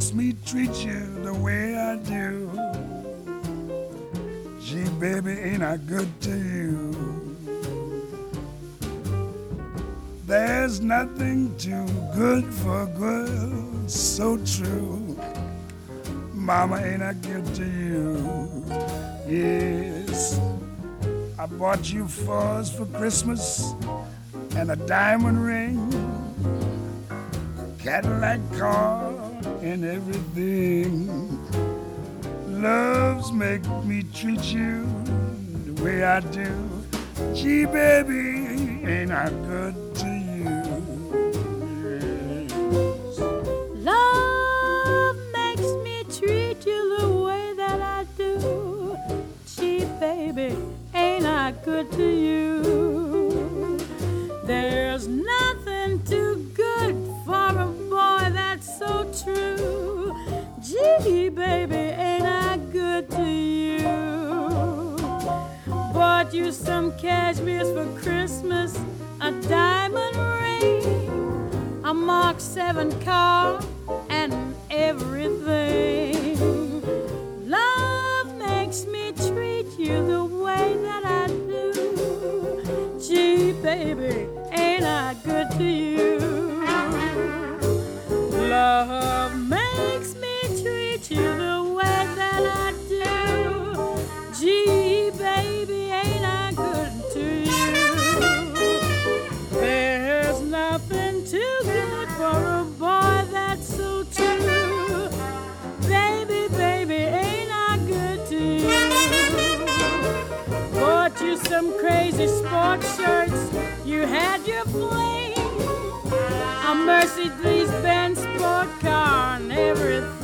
makes me treat you the way I do. Gee, baby, ain't I good to you? There's nothing too good for a girl, so true. Mama, ain't I good to you? Yes, I bought you furs for Christmas and a diamond ring, Cadillac car and everything. Loves make me treat you the way I do. Gee, baby, ain't I good to you? Yes. Love makes me treat you the way that I do. Gee, baby, ain't I good to you? There's nothing too good for a boy that's so true. Gee, baby, ain't I good to you? Bought you some cashmere's for Christmas, a diamond ring, a Mark 7 car, and everything. Love makes me treat you the way that I do. Gee, baby, ain't I good to you? Love makes me treat you the way that I do. Gee, baby, ain't I good to you? There's nothing too good for a boy that's so true. Baby, baby, ain't I good to you? Bought you some crazy sports shirts, you had your fling, a Mercedes-Benz sport car and everything.